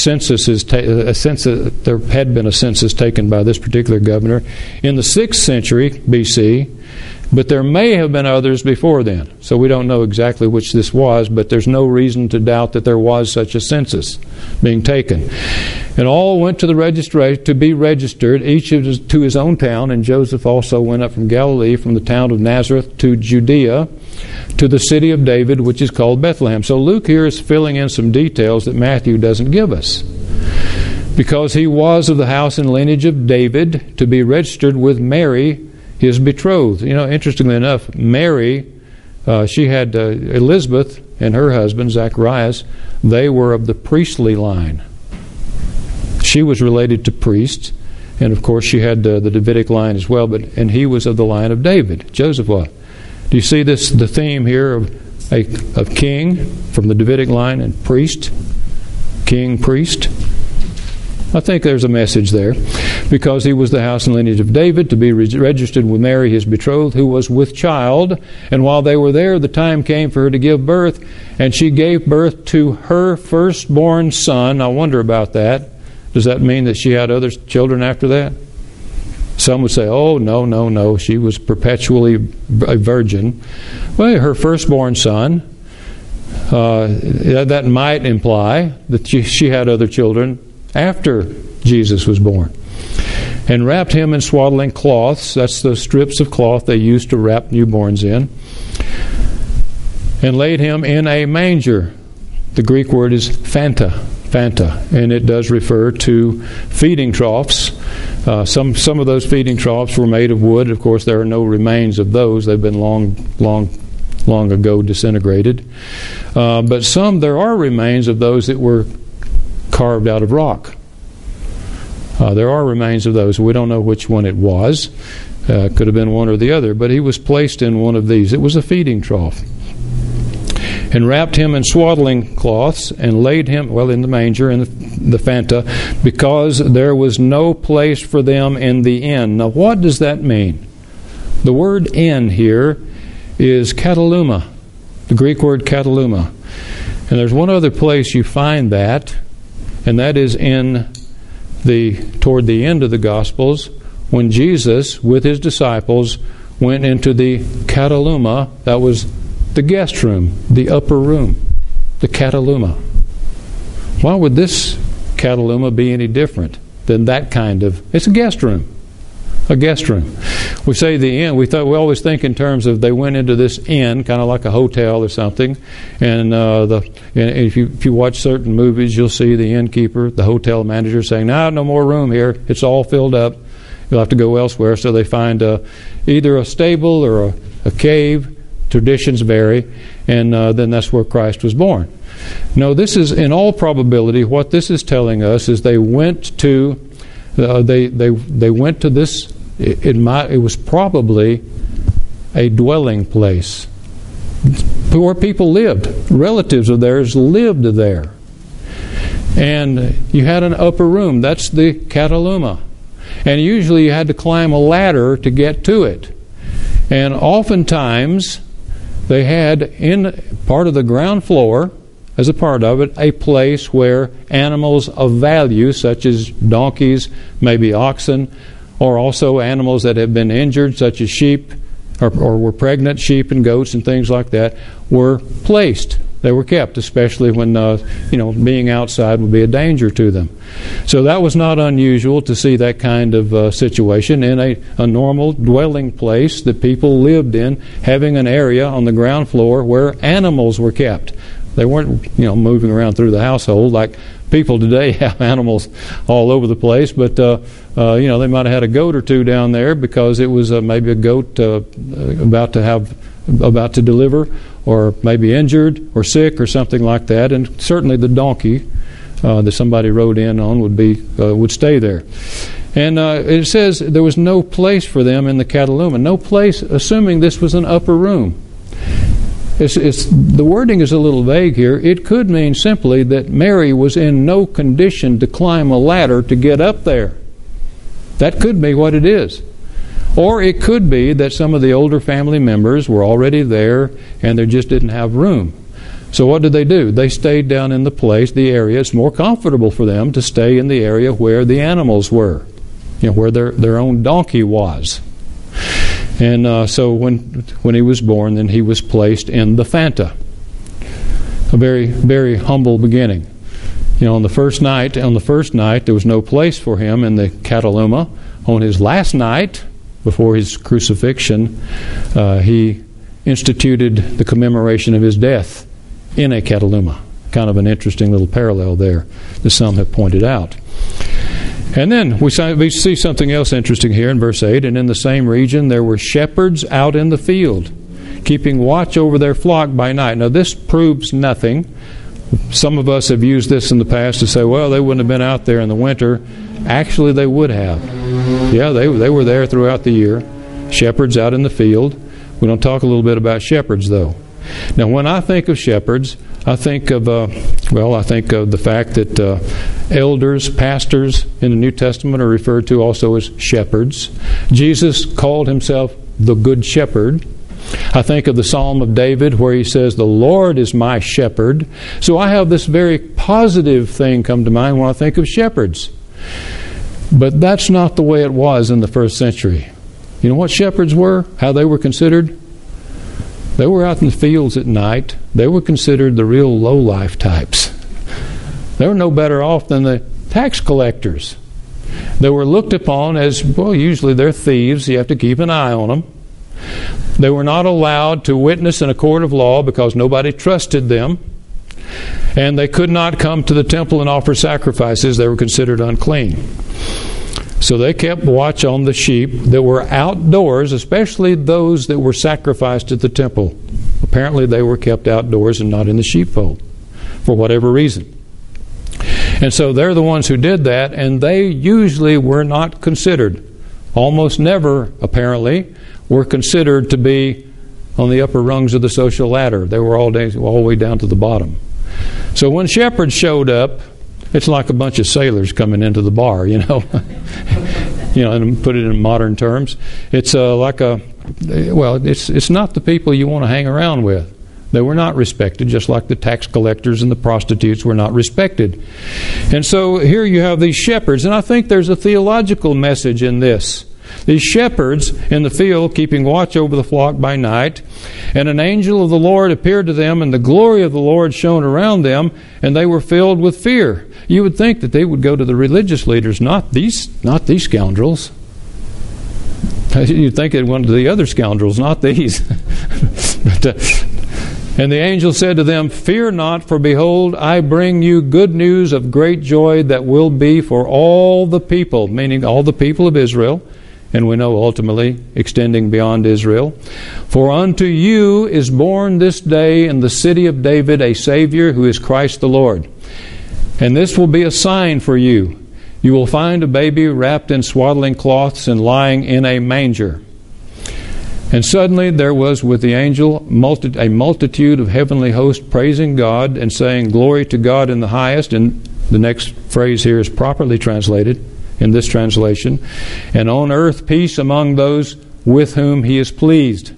there had been a census taken by this particular governor in the 6th century BC. But there may have been others before then. So we don't know exactly which this was, but there's no reason to doubt that there was such a census being taken. And all went to the registry to be registered, each to his own town. And Joseph also went up from Galilee, from the town of Nazareth to Judea, to the city of David, which is called Bethlehem. So Luke here is filling in some details that Matthew doesn't give us. Because he was of the house and lineage of David, to be registered with Mary, his betrothed. Interestingly enough, Mary, she had Elizabeth and her husband, Zacharias, they were of the priestly line. She was related to priests, and of course she had the Davidic line as well, and he was of the line of David, Joseph was. Do you see the theme here of king from the Davidic line and priest? King, priest. I think there's a message there. Because he was the house and lineage of David, to be registered with Mary, his betrothed, who was with child. And while they were there, the time came for her to give birth, and she gave birth to her firstborn son. I wonder about that. Does that mean that she had other children after that? Some would say, "Oh, no. She was perpetually a virgin." Well, her firstborn son. That might imply that she had other children after Jesus was born. "And wrapped him in swaddling cloths." That's the strips of cloth they used to wrap newborns in. "And laid him in a manger." The Greek word is phanta. Fanta, and it does refer to feeding troughs. Some of those feeding troughs were made of wood. Of course, there are no remains of those. They've been long ago disintegrated. But there are remains of those that were carved out of rock. There are remains of those. We don't know which one it was. Could have been one or the other, but he was placed in one of these. It was a feeding trough. And wrapped him in swaddling cloths and laid him, in the manger, in the Fanta, because there was no place for them in the inn. Now, what does that mean? The word inn here is kataluma, the Greek word kataluma. And there's one other place you find that, and that is toward the end of the Gospels, when Jesus, with his disciples, went into the kataluma. That was the guest room, the upper room, the kataluma. Why would this kataluma be any different than that kind of? It's a guest room. A guest room. We say the inn. We always think in terms of they went into this inn, kind of like a hotel or something. And if you watch certain movies, you'll see the innkeeper, the hotel manager, saying, "No more room here. It's all filled up. You'll have to go elsewhere." So they find either a stable or a cave. Traditions vary, and then that's where Christ was born. No, this is, in all probability, what this is telling us is they went to they went to this. It was probably a dwelling place where people lived. Relatives of theirs lived there, and you had an upper room. That's the kataluma, and usually you had to climb a ladder to get to it, and oftentimes they had in part of the ground floor, as a part of it, a place where animals of value, such as donkeys, maybe oxen, or also animals that have been injured, such as sheep, or were pregnant sheep and goats and things like that, were placed. They were kept, especially when being outside would be a danger to them. So that was not unusual to see that kind of situation in a normal dwelling place that people lived in, having an area on the ground floor where animals were kept. They weren't moving around through the household like people today have animals all over the place, but they might have had a goat or two down there because it was maybe a goat about to deliver, or maybe injured or sick or something like that. And certainly the donkey that somebody rode in on would stay there. And it says there was no place for them in the kataluma. No place, assuming this was an upper room. The wording is a little vague here. It could mean simply that Mary was in no condition to climb a ladder to get up there. That could be what it is. Or it could be that some of the older family members were already there and they just didn't have room. So what did they do? They stayed down in the area. It's more comfortable for them to stay in the area where the animals were, where their own donkey was. And so when he was born, then he was placed in the Fanta. A very, very humble beginning. On the first night, there was no place for him in the kataluma. On his last night, before his crucifixion, he instituted the commemoration of his death in a kataluma. Kind of an interesting little parallel there that some have pointed out. And then we see something else interesting here in verse 8. And in the same region there were shepherds out in the field, keeping watch over their flock by night. Now this proves nothing. Some of us have used this in the past to say, well, they wouldn't have been out there in the winter. Actually, they would have. Yeah, they were there throughout the year. Shepherds out in the field. We're going to talk a little bit about shepherds, though. Now, when I think of shepherds, I think of the fact that elders, pastors in the New Testament are referred to also as shepherds. Jesus called himself the Good Shepherd. I think of the Psalm of David where he says, "The Lord is my shepherd." So I have this very positive thing come to mind when I think of shepherds. But that's not the way it was in the first century. You know what shepherds were? How they were considered? They were out in the fields at night. They were considered the real low-life types. They were no better off than the tax collectors. They were looked upon as, well, usually they're thieves. You have to keep an eye on them. They were not allowed to witness in a court of law because nobody trusted them. And they could not come to the temple and offer sacrifices. They were considered unclean. So they kept watch on the sheep that were outdoors, especially those that were sacrificed at the temple. Apparently they were kept outdoors and not in the sheepfold, for whatever reason. And so they're the ones who did that, and they usually were not considered, almost never, apparently, were considered to be on the upper rungs of the social ladder. They were all the way down to the bottom. So when shepherds showed up, it's like a bunch of sailors coming into the bar, you know. And put it in modern terms. It's it's not the people you want to hang around with. They were not respected, just like the tax collectors and the prostitutes were not respected. And so here you have these shepherds, and I think there's a theological message in this. These shepherds in the field keeping watch over the flock by night, and an angel of the Lord appeared to them, and the glory of the Lord shone around them, and they were filled with fear. You would think that they would go to the religious leaders, not these scoundrels. You'd think they'd went to the other scoundrels, not these. And the angel said to them, "Fear not, for behold, I bring you good news of great joy that will be for all the people," meaning all the people of Israel, and we know ultimately extending beyond Israel. "For unto you is born this day in the city of David a Savior, who is Christ the Lord. And this will be a sign for you. You will find a baby wrapped in swaddling cloths and lying in a manger." And suddenly there was with the angel a multitude of heavenly hosts praising God and saying, "Glory to God in the highest." And the next phrase here is properly translated in this translation. "And on earth peace among those with whom He is pleased."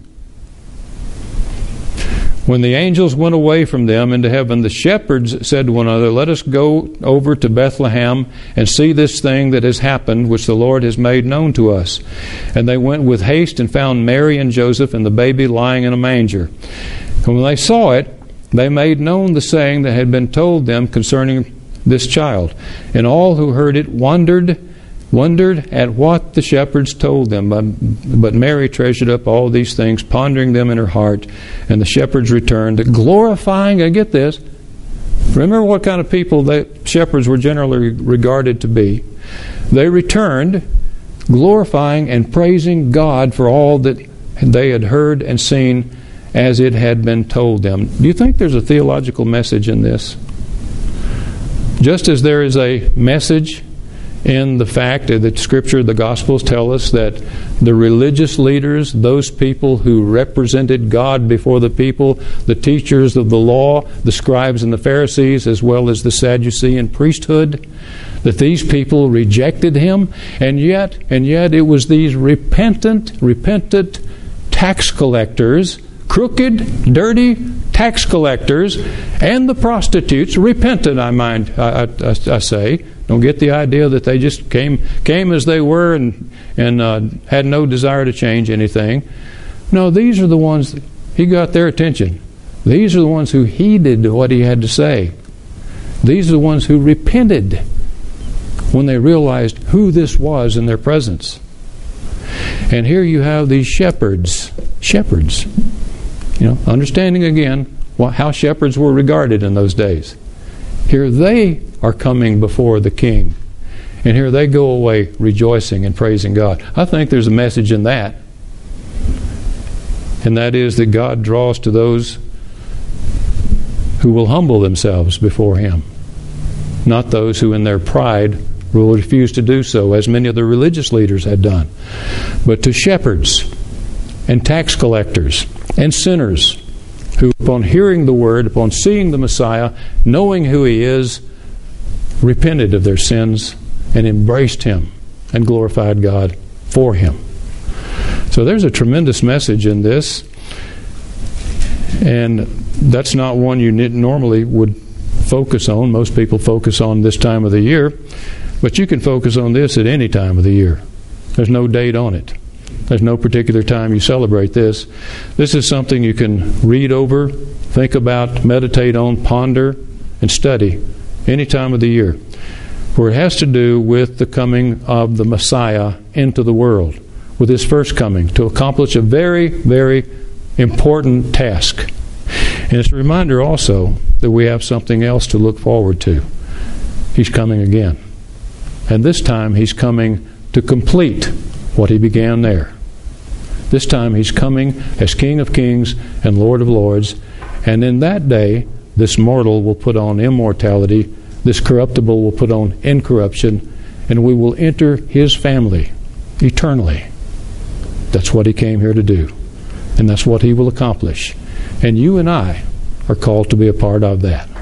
When the angels went away from them into heaven, the shepherds said to one another, "Let us go over to Bethlehem and see this thing that has happened, which the Lord has made known to us." And they went with haste and found Mary and Joseph and the baby lying in a manger. And when they saw it, they made known the saying that had been told them concerning this child. And all who heard it wondered at what the shepherds told them. But Mary treasured up all these things, pondering them in her heart. And the shepherds returned, glorifying, and get this, remember what kind of people the shepherds were generally regarded to be. They returned, glorifying and praising God for all that they had heard and seen as it had been told them. Do you think there's a theological message in this? Just as there is a message in the fact that Scripture, the Gospels tell us that the religious leaders, those people who represented God before the people, the teachers of the law, the scribes and the Pharisees, as well as the Sadducean priesthood, that these people rejected Him, and yet it was these repentant tax collectors, crooked, dirty tax collectors, and the prostitutes, repentant, I say. Don't get the idea that they just came as they were and had no desire to change anything. No, these are the ones, He got their attention. These are the ones who heeded what He had to say. These are the ones who repented when they realized who this was in their presence. And here you have these shepherds. Understanding again how shepherds were regarded in those days. Here they are coming before the King. And here they go away rejoicing and praising God. I think there's a message in that. And that is that God draws to those who will humble themselves before Him. Not those who in their pride will refuse to do so, as many of the religious leaders had done. But to shepherds and tax collectors and sinners who, upon hearing the Word, upon seeing the Messiah, knowing who He is, repented of their sins and embraced Him and glorified God for Him. So there's a tremendous message in this, and that's not one you normally would focus on. Most people focus on this time of the year, but you can focus on this at any time of the year. There's no date on it. There's no particular time you celebrate this. This is something you can read over, think about, meditate on, ponder, and study any time of the year, where it has to do with the coming of the Messiah into the world, with His first coming to accomplish a very, very important task. And it's a reminder also that we have something else to look forward to. He's coming again. And this time He's coming to complete what He began there. This time He's coming as King of Kings and Lord of Lords. And in that day, this mortal will put on immortality, this corruptible will put on incorruption, and we will enter His family eternally. That's what He came here to do. And that's what He will accomplish. And you and I are called to be a part of that.